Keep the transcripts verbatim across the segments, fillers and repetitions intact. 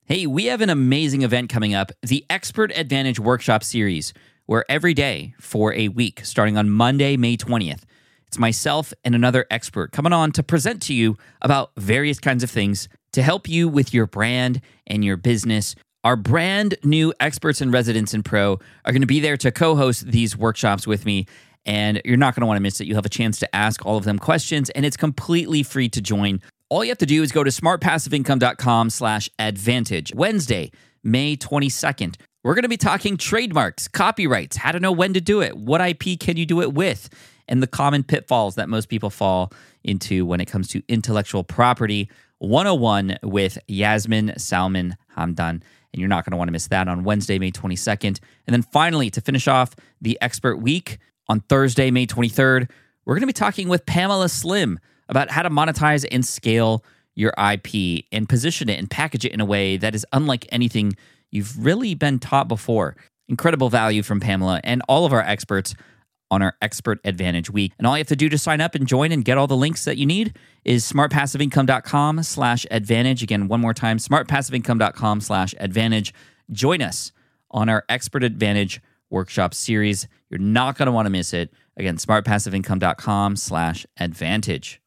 Hey, we have an amazing event coming up, the Expert Advantage Workshop Series, where every day for a week, starting on Monday, May twentieth, it's myself and another expert coming on to present to you about various kinds of things to help you with your brand and your business. Our brand new experts and residents in Pro are going to be there to co-host these workshops with me, and you're not going to want to miss it. You'll have a chance to ask all of them questions, and it's completely free to join. All you have to do is go to smartpassiveincome.com slash advantage. Wednesday, May twenty-second. We're going to be talking trademarks, copyrights, how to know when to do it, what I P can you do it with, and the common pitfalls that most people fall into when it comes to intellectual property one oh one with Yasmin Salman Hamdan. And you're not going to want to miss that on Wednesday, May twenty-second. And then finally, to finish off the Expert Week, on Thursday, May twenty-third, we're going to be talking with Pamela Slim about how to monetize and scale your I P and position it and package it in a way that is unlike anything you've really been taught before. Incredible value from Pamela and all of our experts on our Expert Advantage Week. And all you have to do to sign up and join and get all the links that you need is smartpassiveincome.com slash advantage. Again, one more time, smartpassiveincome.com slash advantage. Join us on our Expert Advantage Workshop Series. You're not going to want to miss it. Again, smartpassiveincome.com slash advantage.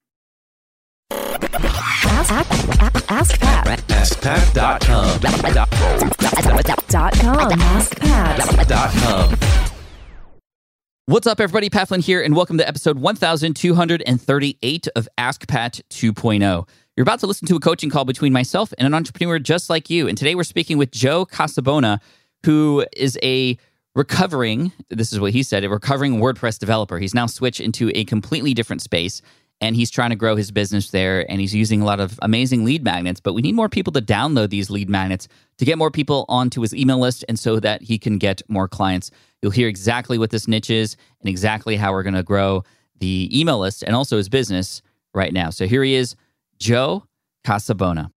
Ask, ask, ask Pat. ask pat dot com. Dot com. ask pat dot com. What's up, everybody? Pat Flynn here, and welcome to episode one thousand two hundred thirty-eight of Ask Pat two point oh. You're about to listen to a coaching call between myself and an entrepreneur just like you. And today we're speaking with Joe Casabona, who is a recovering, this is what he said, a recovering WordPress developer. He's now switched into a completely different space, and he's trying to grow his business there, and he's using a lot of amazing lead magnets, but we need more people to download these lead magnets to get more people onto his email list and so that he can get more clients. You'll hear exactly what this niche is and exactly how we're going to grow the email list and also his business right now. So here he is, Joe Casabona.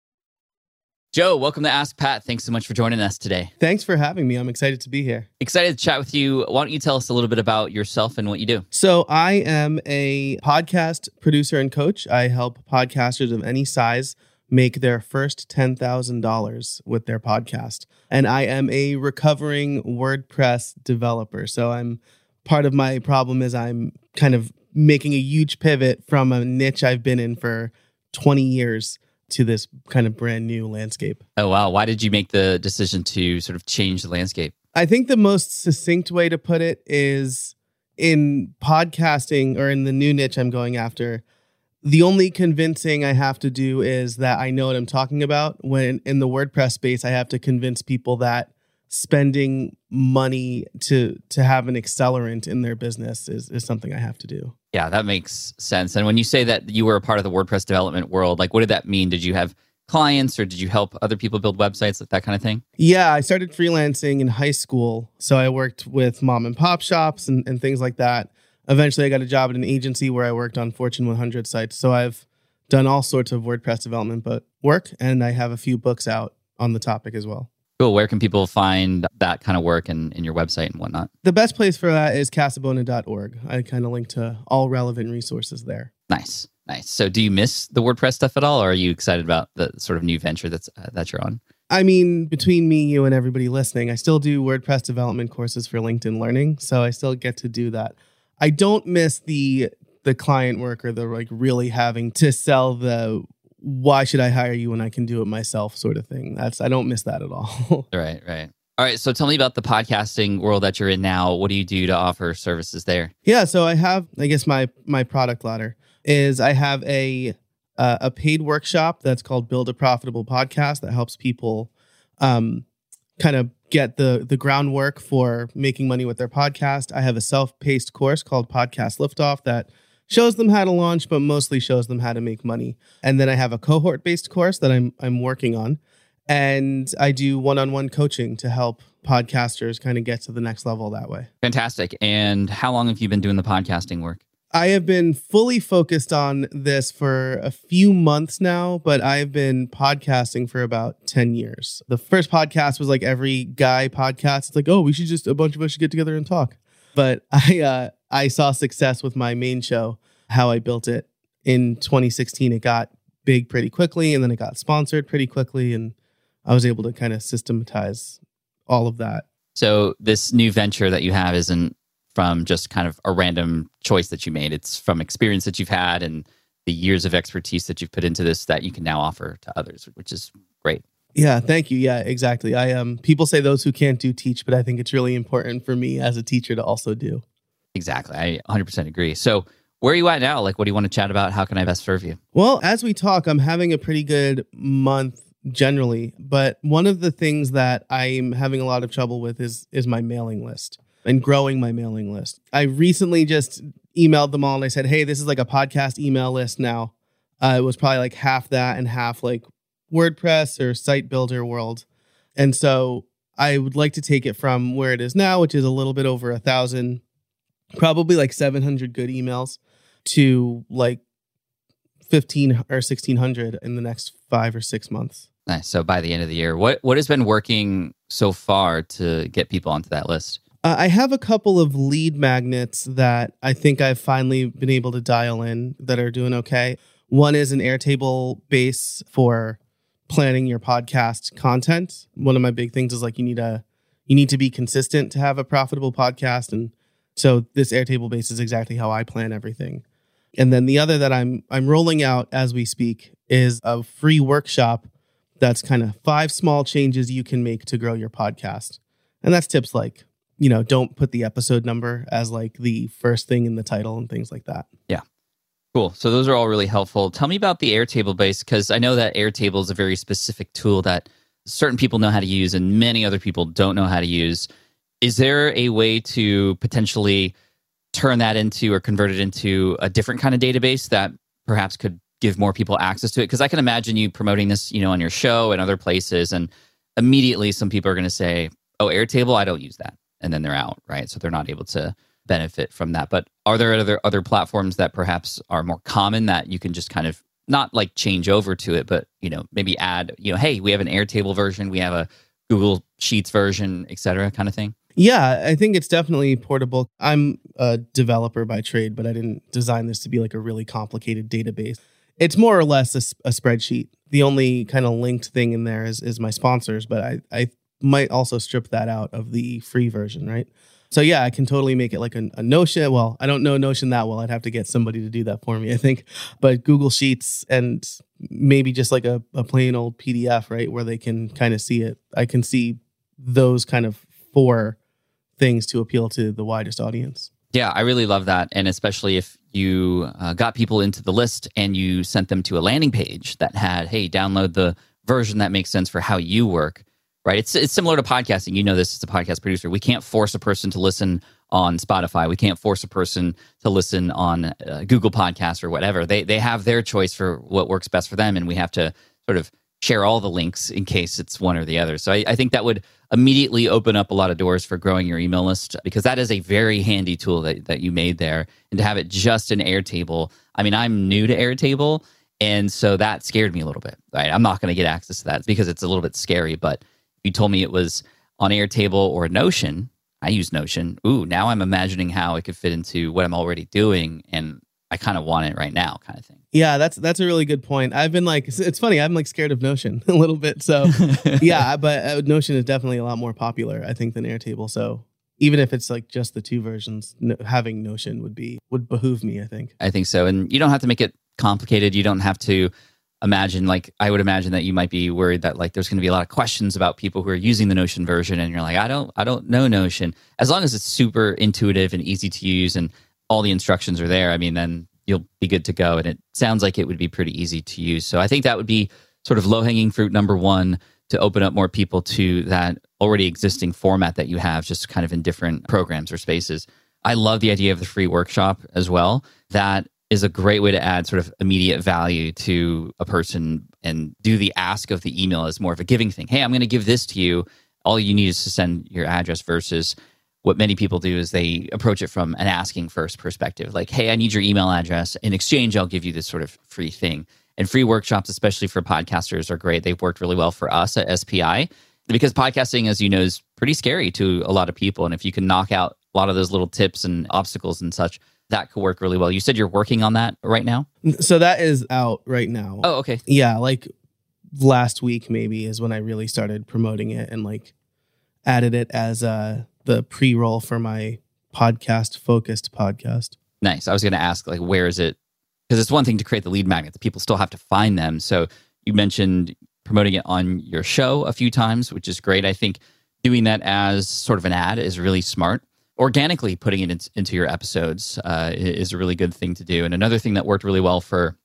Joe, welcome to Ask Pat. Thanks so much for joining us today. Thanks for having me. I'm excited to be here. Excited to chat with you. Why don't you tell us a little bit about yourself and what you do? So I am a podcast producer and coach. I help podcasters of any size make their first ten thousand dollars with their podcast. And I am a recovering WordPress developer. So I'm part of my problem is I'm kind of making a huge pivot from a niche I've been in for twenty years to this kind of brand new landscape. Oh, wow. Why did you make the decision to sort of change the landscape? I think the most succinct way to put it is in podcasting or in the new niche I'm going after, the only convincing I have to do is that I know what I'm talking about. When in the WordPress space, I have to convince people that spending money to to have an accelerant in their business is, is something I have to do. Yeah, that makes sense. And when you say that you were a part of the WordPress development world, like what did that mean? Did you have clients or did you help other people build websites, like that kind of thing? Yeah, I started freelancing in high school. So I worked with mom and pop shops and, and things like that. Eventually, I got a job at an agency where I worked on Fortune one hundred sites. So I've done all sorts of WordPress development but work, and I have a few books out on the topic as well. Cool. Where can people find that kind of work in, in your website and whatnot? The best place for that is casabona dot org. I kind of link to all relevant resources there. Nice. Nice. So do you miss the WordPress stuff at all, or are you excited about the sort of new venture that's uh, that you're on? I mean, between me, you, and everybody listening, I still do WordPress development courses for LinkedIn Learning, so I still get to do that. I don't miss the the client work or the like really having to sell the why should I hire you when I can do it myself sort of thing. That's I don't miss that at all. Right, right. All right, so tell me about the podcasting world that you're in now. What do you do to offer services there? Yeah, so I have, I guess my my product ladder is I have a uh, a paid workshop that's called Build a Profitable Podcast that helps people um, kind of get the the groundwork for making money with their podcast. I have a self-paced course called Podcast Liftoff that shows them how to launch, but mostly shows them how to make money. And then I have a cohort-based course that I'm I'm working on. And I do one-on-one coaching to help podcasters kind of get to the next level that way. Fantastic. And how long have you been doing the podcasting work? I have been fully focused on this for a few months now, but I've been podcasting for about ten years. The first podcast was like every guy podcast. It's like, oh, we should just, a bunch of us should get together and talk. But I uh, I saw success with my main show, how I built it. In twenty sixteen, it got big pretty quickly, and then it got sponsored pretty quickly. And I was able to kind of systematize all of that. So this new venture that you have isn't from just kind of a random choice that you made. It's from experience that you've had and the years of expertise that you've put into this that you can now offer to others, which is great. Yeah, thank you. Yeah, exactly. I um people say those who can't do teach, but I think it's really important for me as a teacher to also do. Exactly. I one hundred percent agree. So where are you at now? Like, what do you want to chat about? How can I best serve you? Well, as we talk, I'm having a pretty good month generally, but one of the things that I'm having a lot of trouble with is is my mailing list and growing my mailing list. I recently just emailed them all and I said, hey, this is like a podcast email list now. Uh, it was probably like half that and half like WordPress or site builder world. And so I would like to take it from where it is now, which is a little bit over a thousand, probably like seven hundred good emails, to like fifteen or sixteen hundred in the next five or six months. Nice. So by the end of the year, what what has been working so far to get people onto that list? Uh, I have a couple of lead magnets that I think I've finally been able to dial in that are doing okay. One is an Airtable base for planning your podcast content. One of my big things is like you need a you need to be consistent to have a profitable podcast, and so this Airtable base is exactly how I plan everything. And then the other that I'm I'm rolling out as we speak is a free workshop that's kind of five small changes you can make to grow your podcast. And that's tips like, you know, don't put the episode number as like the first thing in the title and things like that. Yeah. Cool. So those are all really helpful. Tell me about the Airtable base, because I know that Airtable is a very specific tool that certain people know how to use and many other people don't know how to use. Is there a way to potentially turn that into or convert it into a different kind of database that perhaps could give more people access to it? Because I can imagine you promoting this, you know, on your show and other places, and immediately some people are going to say, oh, Airtable, I don't use that. And then they're out, right? So they're not able to benefit from that. But are there other other platforms that perhaps are more common that you can just kind of not like change over to it, but, you know, maybe add, you know, hey, we have an Airtable version, we have a Google Sheets version, et cetera, kind of thing? Yeah, I think it's definitely portable. I'm a developer by trade, but I didn't design this to be like a really complicated database. It's more or less a, a spreadsheet. The only kind of linked thing in there is is my sponsors, but I, I might also strip that out of the free version, right? So yeah, I can totally make it like a, a Notion. Well, I don't know Notion that well. I'd have to get somebody to do that for me, I think. But Google Sheets and maybe just like a, a plain old P D F, right, where they can kind of see it. I can see those kind of four things to appeal to the widest audience. Yeah, I really love that. And especially if you uh, got people into the list and you sent them to a landing page that had, hey, download the version that makes sense for how you work, right? It's it's similar to podcasting. You know this as a podcast producer. We can't force a person to listen on Spotify. We can't force a person to listen on uh, Google Podcasts or whatever. They they have their choice for what works best for them, and we have to sort of share all the links in case it's one or the other. So I, I think that would immediately open up a lot of doors for growing your email list, because that is a very handy tool that, that you made there. And to have it just in Airtable, I mean, I'm new to Airtable, and so that scared me a little bit, right? I'm not going to get access to that because it's a little bit scary, but if you told me it was on Airtable or Notion, I use Notion. Ooh, now I'm imagining how it could fit into what I'm already doing, and I kind of want it right now, kind of thing. Yeah, that's that's a really good point. I've been like, it's funny, I'm like scared of Notion a little bit. So yeah, but uh, Notion is definitely a lot more popular, I think, than Airtable. So even if it's like just the two versions, no, having Notion would be would behoove me, I think. I think so. And you don't have to make it complicated. You don't have to imagine, like, I would imagine that you might be worried that like there's going to be a lot of questions about people who are using the Notion version, and you're like, I don't, I don't know Notion. As long as it's super intuitive and easy to use and all the instructions are there, I mean, then you'll be good to go. And it sounds like it would be pretty easy to use. So I think that would be sort of low-hanging fruit number one, to open up more people to that already existing format that you have, just kind of in different programs or spaces. I love the idea of the free workshop as well. That is a great way to add sort of immediate value to a person and do the ask of the email as more of a giving thing. Hey, I'm going to give this to you. All you need is to send your address, versus what many people do is they approach it from an asking first perspective. Like, hey, I need your email address. In exchange, I'll give you this sort of free thing. And free workshops, especially for podcasters, are great. They've worked really well for us at S P I, because podcasting, as you know, is pretty scary to a lot of people. And if you can knock out a lot of those little tips and obstacles and such, that could work really well. You said you're working on that right now? So that is out right now. Oh, okay. Yeah, like last week maybe is when I really started promoting it and like added it as uh, the pre-roll for my podcast focused podcast. Nice. I was going to ask, like, where is it? Because it's one thing to create the lead magnets. People still have to find them. So you mentioned promoting it on your show a few times, which is great. I think doing that as sort of an ad is really smart. Organically putting it in, into your episodes uh, is a really good thing to do. And another thing that worked really well for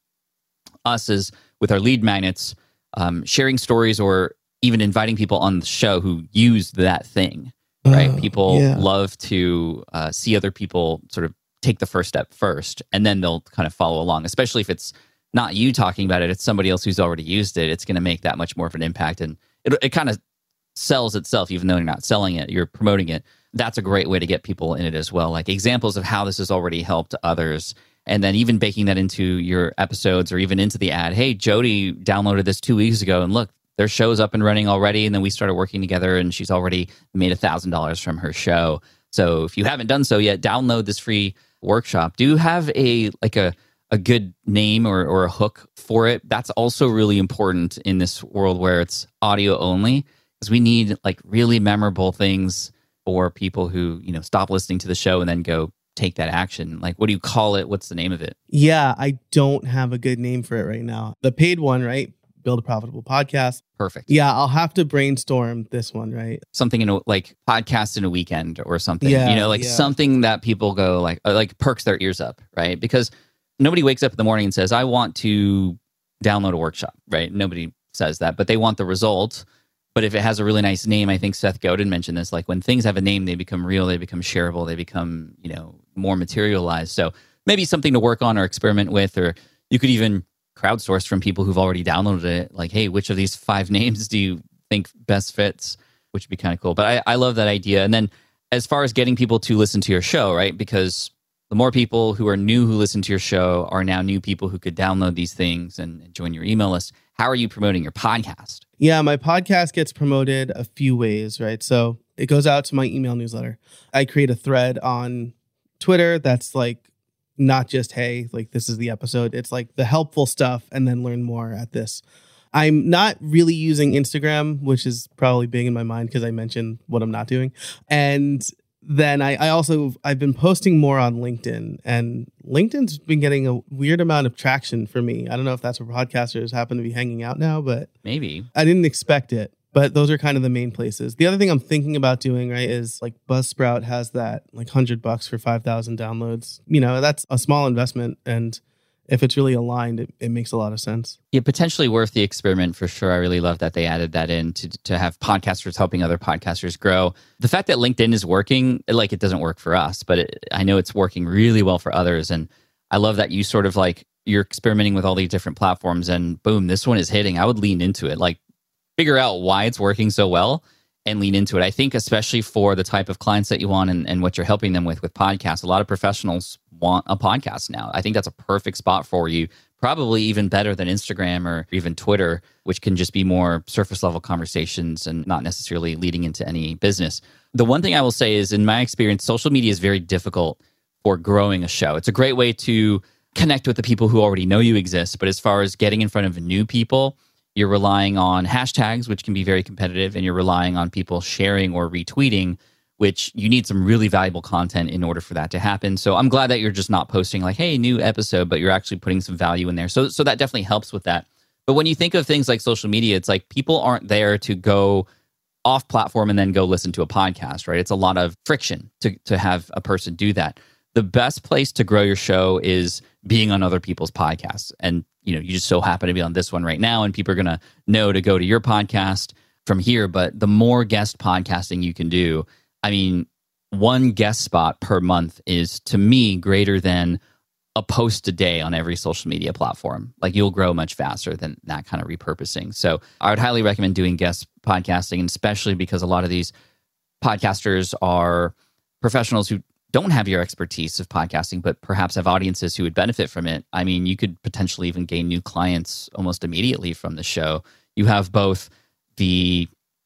us is with our lead magnets, um, sharing stories or even inviting people on the show who used that thing, right? Oh, people yeah. love to uh, see other people sort of take the first step first, and then they'll kind of follow along, especially if it's not you talking about it, it's somebody else who's already used it. It's going to make that much more of an impact. And it, it kind of sells itself, even though you're not selling it, you're promoting it. That's a great way to get people in it as well. Like examples of how this has already helped others. And then even baking that into your episodes or even into the ad. Hey, Jody downloaded this two weeks ago and look, their show's up and running already. And then we started working together and she's already made one thousand dollars from her show. So if you haven't done so yet, download this free workshop. Do you have a like a, a good name or, or a hook for it? That's also really important in this world where it's audio only, because we need like really memorable things for people who, you know, stop listening to the show and then go take that action. Like, what do you call it? What's the name of it? Yeah, I don't have a good name for it right now. The paid one, right? Build a Profitable Podcast. Perfect. Yeah, I'll have to brainstorm this one, right? Something in a, like podcast in a weekend or something, Yeah, you know, like yeah. something that people go like, uh, like perks their ears up, right? Because nobody wakes up in the morning and says, I want to download a workshop, right? Nobody says that, but they want the result. But if it has a really nice name, I think Seth Godin mentioned this, like when things have a name, they become real, they become shareable, they become, you know, more materialized. So maybe something to work on or experiment with, or you could even crowdsource from people who've already downloaded it. Like, hey, which of these five names do you think best fits? Which would be kind of cool. But I, I love that idea. And then as far as getting people to listen to your show, right? Because the more people who are new who listen to your show are now new people who could download these things and join your email list. How are you promoting your podcast? Yeah, my podcast gets promoted a few ways, right? So it goes out to my email newsletter. I create a thread on Twitter that's like not just, hey, like this is the episode. It's like the helpful stuff and then learn more at this. I'm not really using Instagram, which is probably big in my mind because I mentioned what I'm not doing. And then I, I also, I've been posting more on LinkedIn, and LinkedIn's been getting a weird amount of traction for me. I don't know if that's where podcasters happen to be hanging out now, but Maybe. I didn't expect it. But those are kind of the main places. The other thing I'm thinking about doing, right, is like Buzzsprout has that like one hundred bucks for five thousand downloads. You know, that's a small investment. And if it's really aligned, it, it makes a lot of sense. Yeah, potentially worth the experiment for sure. I really love that they added that in to, to have podcasters helping other podcasters grow. The fact that LinkedIn is working, like it doesn't work for us, but it, I know it's working really well for others. And I love that you sort of like, you're experimenting with all these different platforms and boom, this one is hitting. I would lean into it. Like, figure out why it's working so well and lean into it. I think especially for the type of clients that you want and, and what you're helping them with with podcasts, a lot of professionals want a podcast now. I think that's a perfect spot for you, probably even better than Instagram or even Twitter, which can just be more surface level conversations and not necessarily leading into any business. The one thing I will say is, in my experience, social media is very difficult for growing a show. It's a great way to connect with the people who already know you exist, but as far as getting in front of new people, you're relying on hashtags, which can be very competitive, and you're relying on people sharing or retweeting, which you need some really valuable content in order for that to happen. So I'm glad that you're just not posting like, hey, new episode, but you're actually putting some value in there. So, so that definitely helps with that. But when you think of things like social media, it's like people aren't there to go off platform and then go listen to a podcast, right? It's a lot of friction to, to have a person do that. The best place to grow your show is being on other people's podcasts. And, you know, you just so happen to be on this one right now, and people are going to know to go to your podcast from here. But the more guest podcasting you can do, I mean, one guest spot per month is, to me, greater than a post a day on every social media platform. Like, you'll grow much faster than that kind of repurposing. So I would highly recommend doing guest podcasting, and especially because a lot of these podcasters are professionals who don't have your expertise of podcasting, but perhaps have audiences who would benefit from it. I mean, you could potentially even gain new clients almost immediately from the show. You have both the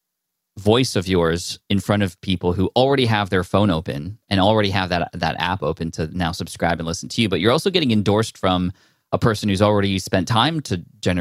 voice of yours in front of people who already have their phone open and already have that that app open to now subscribe and listen to you, but you're also getting endorsed from a person who's already spent time to generate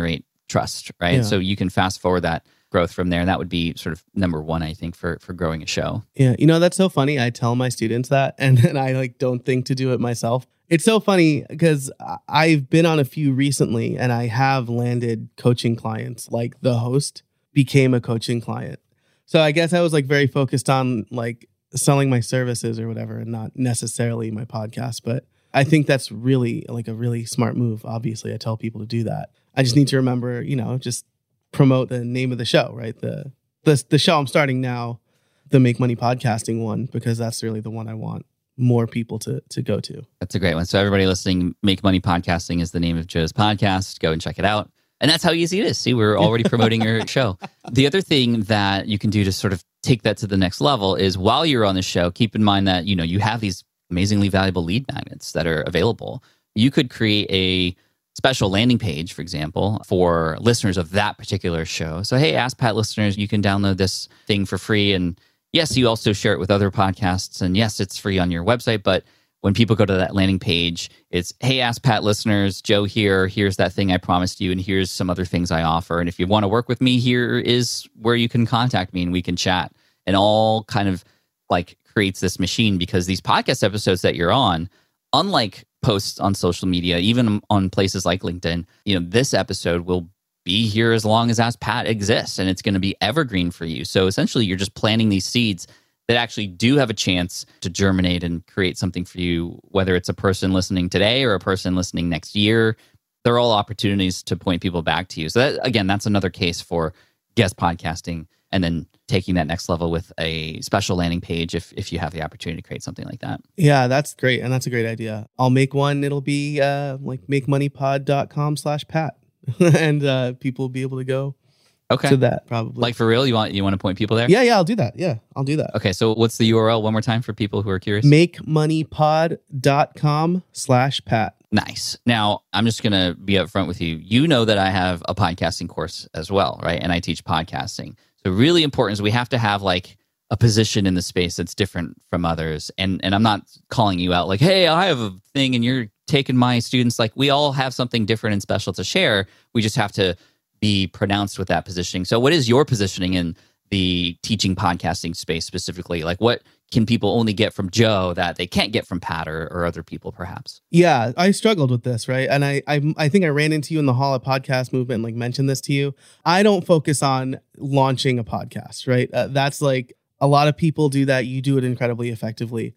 trust, right? Yeah. So you can fast forward that growth from there. And that would be sort of number one, I think, for for growing a show. Yeah, you know, that's so funny. I tell my students that, and then I like don't think to do it myself. It's so funny because I've been on a few recently, and I have landed coaching clients. Like the host became a coaching client. So I guess I was like very focused on like selling my services or whatever, and not necessarily my podcast. But I think that's really like a really smart move. Obviously, I tell people to do that. I just need to remember, you know, just promote the name of the show, right? The the the show I'm starting now, the Make Money Podcasting one, because that's really the one I want more people to to go to. That's a great one. So everybody listening, Make Money Podcasting is the name of Joe's podcast. Go and check it out. And that's how easy it is. See, we're already promoting your show. The other thing that you can do to sort of take that to the next level is while you're on the show, keep in mind that, you know, you have these amazingly valuable lead magnets that are available. You could create a special landing page, for example, for listeners of that particular show. So, hey, Ask Pat listeners, you can download this thing for free. And yes, you also share it with other podcasts. And yes, it's free on your website. But when people go to that landing page, it's, hey, Ask Pat listeners, Joe here. Here's that thing I promised you. And here's some other things I offer. And if you want to work with me, here is where you can contact me and we can chat. And all kind of like creates this machine, because these podcast episodes that you're on, unlike posts on social media, even on places like LinkedIn, you know, this episode will be here as long as Ask Pat exists, and it's going to be evergreen for you. So essentially, you're just planting these seeds that actually do have a chance to germinate and create something for you, whether it's a person listening today or a person listening next year. They're all opportunities to point people back to you. So that, again, that's another case for guest podcasting, and then taking that next level with a special landing page if if you have the opportunity to create something like that. Yeah, that's great. And that's a great idea. I'll make one. It'll be uh, like makemoneypod.com slash Pat. and uh, people will be able to go okay. to that probably. Like for real? You want you want to point people there? Yeah, yeah, I'll do that. Yeah, I'll do that. Okay, so what's the U R L one more time for people who are curious? makemoneypod.com slash Pat. Nice. Now, I'm just going to be upfront with you. You know that I have a podcasting course as well, right? And I teach podcasting. So really important is we have to have like a position in the space that's different from others. And and I'm not calling you out like, hey, I have a thing and you're taking my students. Like we all have something different and special to share. We just have to be pronounced with that positioning. So what is your positioning in the teaching podcasting space specifically? Like what can people only get from Joe that they can't get from Pat or, or other people perhaps? Yeah, I struggled with this, right? And I, I I think I ran into you in the Hall of Podcast movement and like mentioned this to you. I don't focus on launching a podcast, right? Uh, that's like a lot of people do that. You do it incredibly effectively.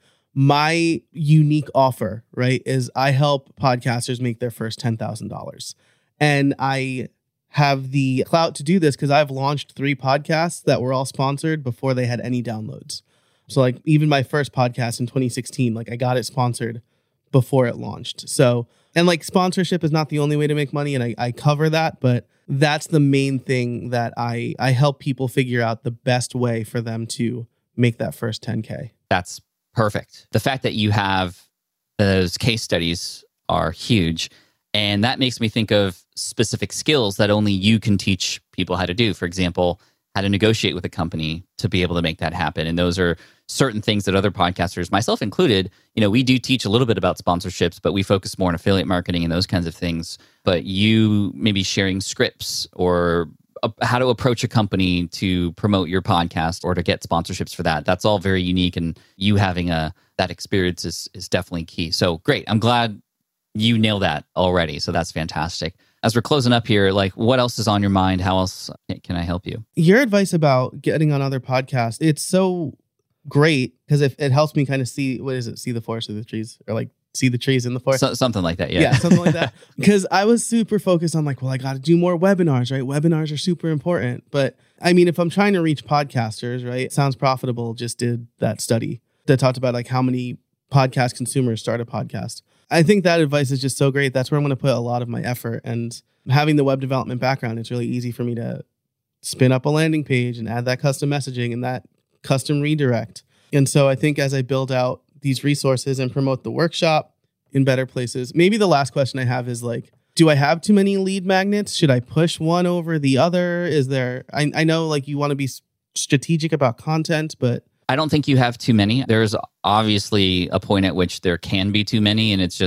My unique offer, right, is I help podcasters make their first ten thousand dollars. And I have the clout to do this because I've launched three podcasts that were all sponsored before they had any downloads. So like even my first podcast in twenty sixteen, like I got it sponsored before it launched. So, and like sponsorship is not the only way to make money. And I, I cover that, but that's the main thing that I, I help people figure out the best way for them to make that first ten K. That's perfect. The fact that you have those case studies are huge. And that makes me think of specific skills that only you can teach people how to do. For example, how to negotiate with a company to be able to make that happen. And those are certain things that other podcasters, myself included, you know, we do teach a little bit about sponsorships, but we focus more on affiliate marketing and those kinds of things. But you maybe sharing scripts or uh, how to approach a company to promote your podcast or to get sponsorships for that. That's all very unique. And you having a that experience is, is definitely key. So great. I'm glad you nailed that already. So that's fantastic. As we're closing up here, like what else is on your mind? How else can I help you? Your advice about getting on other podcasts, it's so great because it, it helps me kind of see, what is it? See the forest through the trees, or like see the trees in the forest. So, something like that. Yeah. Yeah. Something like that. Because I was super focused on like, well, I got to do more webinars, right? Webinars are super important. But I mean, if I'm trying to reach podcasters, right? Sounds Profitable just did that study that talked about like how many podcast consumers start a podcast. I think that advice is just so great. That's where I'm going to put a lot of my effort. And having the web development background, it's really easy for me to spin up a landing page and add that custom messaging and that custom redirect. And so I think as I build out these resources and promote the workshop in better places, maybe the last question I have is like, do I have too many lead magnets? Should I push one over the other? Is there, I, I know like you want to be strategic about content, but I don't think you have too many. There's obviously a point at which there can be too many, and it's just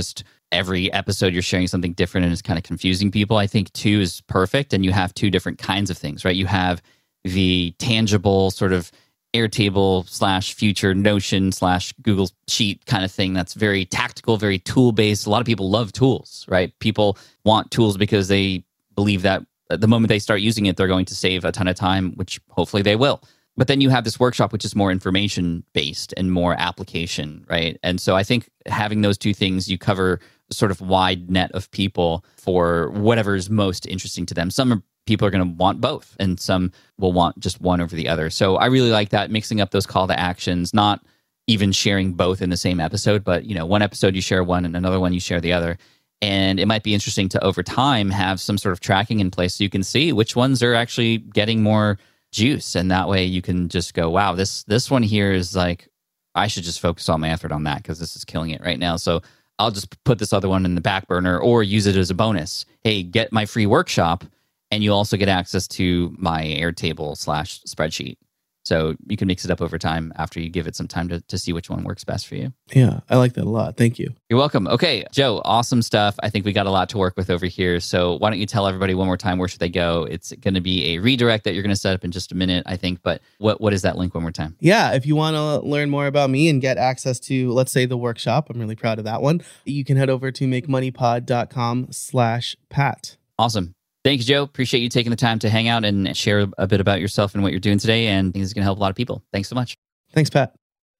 every episode you're sharing something different and it's kind of confusing people. I think two is perfect, and you have two different kinds of things, right? You have the tangible sort of Airtable slash future Notion slash Google Sheet kind of thing that's very tactical, very tool-based. A lot of people love tools, right? People want tools because they believe that the moment they start using it, they're going to save a ton of time, which hopefully they will. But then you have this workshop, which is more information-based and more application, right? And so I think having those two things, you cover a sort of wide net of people for whatever is most interesting to them. Some are, people are going to want both, and some will want just one over the other. So I really like that, mixing up those call to actions, not even sharing both in the same episode, but you know, one episode you share one and another one you share the other. And it might be interesting to, over time, have some sort of tracking in place so you can see which ones are actually getting more juice. And that way you can just go, wow, this this one here is like, I should just focus all my effort on that because this is killing it right now. So I'll just put this other one in the back burner or use it as a bonus. Hey, get my free workshop, and you also get access to my Airtable slash spreadsheet. So you can mix it up over time after you give it some time to, to see which one works best for you. Yeah, I like that a lot. Thank you. You're welcome. Okay, Joe, awesome stuff. I think we got a lot to work with over here. So why don't you tell everybody one more time, where should they go? It's going to be a redirect that you're going to set up in just a minute, I think. But what what is that link one more time? Yeah, if you want to learn more about me and get access to, let's say, the workshop, I'm really proud of that one, you can head over to makemoneypod.com slash Pat. Awesome. Thanks, Joe. Appreciate you taking the time to hang out and share a bit about yourself and what you're doing today. And I think it's going to help a lot of people. Thanks so much. Thanks, Pat.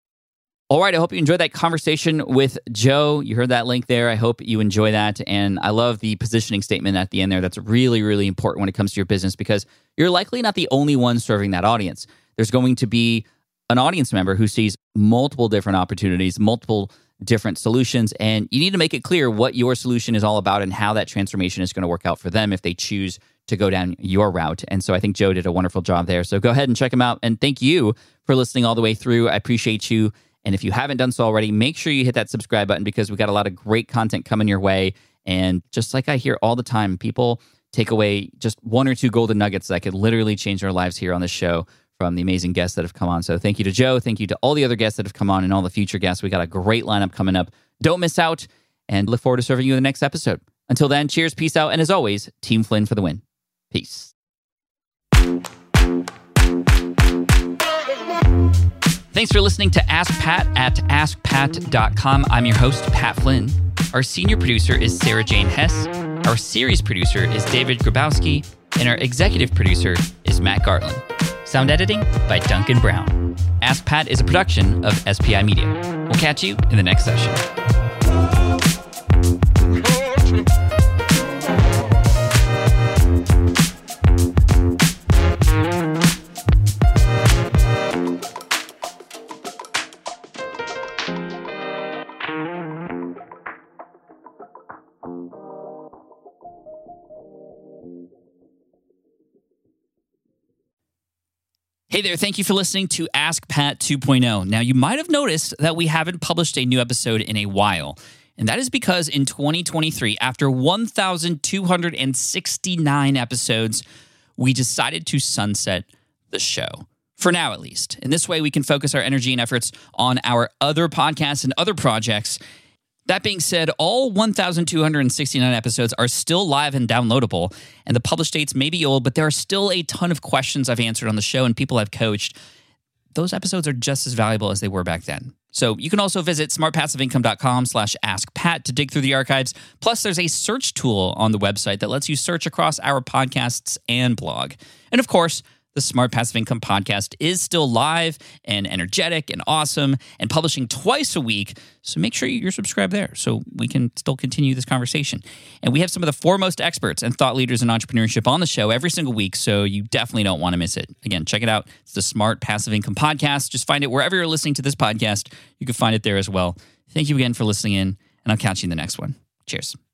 All right. I hope you enjoyed that conversation with Joe. You heard that link there. I hope you enjoy that. And I love the positioning statement at the end there. That's really, really important when it comes to your business, because you're likely not the only one serving that audience. There's going to be an audience member who sees multiple different opportunities, multiple different solutions, and you need to make it clear what your solution is all about and how that transformation is going to work out for them if they choose to go down your route. And so I think Joe did a wonderful job there. So go ahead and check him out. And thank you for listening all the way through. I appreciate you. And if you haven't done so already, make sure you hit that subscribe button, because we got a lot of great content coming your way. And just like I hear all the time, people take away just one or two golden nuggets that could literally change their lives here on this show from the amazing guests that have come on. So thank you to Joe. Thank you to all the other guests that have come on and all the future guests. We got a great lineup coming up. Don't miss out, and look forward to serving you in the next episode. Until then, cheers, peace out, and as always, Team Flynn for the win. Peace. Thanks for listening to Ask Pat at ask pat dot com. I'm your host, Pat Flynn. Our senior producer is Sarah Jane Hess. Our series producer is David Grabowski. And our executive producer is Matt Gartland. Sound editing by Duncan Brown. Ask Pat is a production of S P I Media. We'll catch you in the next session. Hey there, thank you for listening to Ask Pat two point oh. Now, you might have noticed that we haven't published a new episode in a while, and that is because in twenty twenty-three, after one thousand two hundred sixty-nine episodes, we decided to sunset the show. For now, at least. In this way, we can focus our energy and efforts on our other podcasts and other projects. That being said, all one thousand two hundred sixty-nine episodes are still live and downloadable, and the published dates may be old, but there are still a ton of questions I've answered on the show and people I've coached. Those episodes are just as valuable as they were back then. So you can also visit smartpassiveincome.com slash askpat to dig through the archives. Plus, there's a search tool on the website that lets you search across our podcasts and blog. And of course, the Smart Passive Income podcast is still live and energetic and awesome and publishing twice a week. So make sure you're subscribed there so we can still continue this conversation. And we have some of the foremost experts and thought leaders in entrepreneurship on the show every single week, so you definitely don't want to miss it. Again, check it out. It's the Smart Passive Income podcast. Just find it wherever you're listening to this podcast. You can find it there as well. Thank you again for listening in, and I'll catch you in the next one. Cheers.